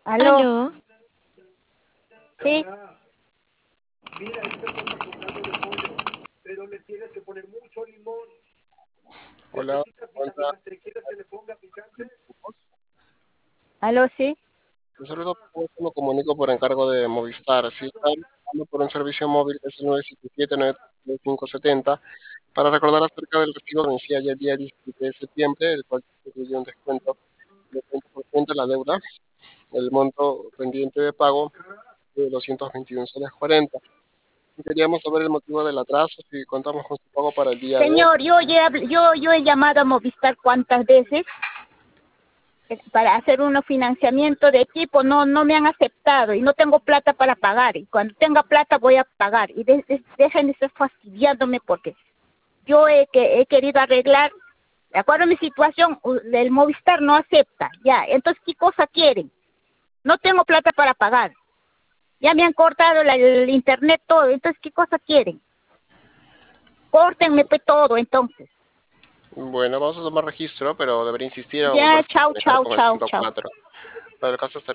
Aló, Aló, sí, Hola, cuenta. aló, sí. Un saludo, pues, me comunico por encargo de Movistar. Sí, está buscando por un servicio móvil que es el 977-93570 para recordar acerca del recibo que vencía ya el día 17 de septiembre, el cual incluye un descuento del 30% de la deuda, el monto pendiente de pago de 221 soles 40. Y queríamos saber el motivo del atraso, si contamos con su pago para el día de hoy. Señor, yo he llamado a Movistar cuántas veces para hacer un financiamiento de equipo, no me han aceptado y no tengo plata para pagar. Y cuando tenga plata voy a pagar. Y dejen de estar fastidiándome porque yo he querido arreglar, de acuerdo a mi situación, el Movistar no acepta. Ya, entonces, ¿qué cosa quieren? No tengo plata para pagar. Ya me han cortado el internet todo, entonces, ¿qué cosa quieren? Córtenme pues todo, entonces. Bueno, vamos a tomar registro, pero debería insistir o Ya, volverse a chao, comunicar chao, con el chao, chao. 104. Para el caso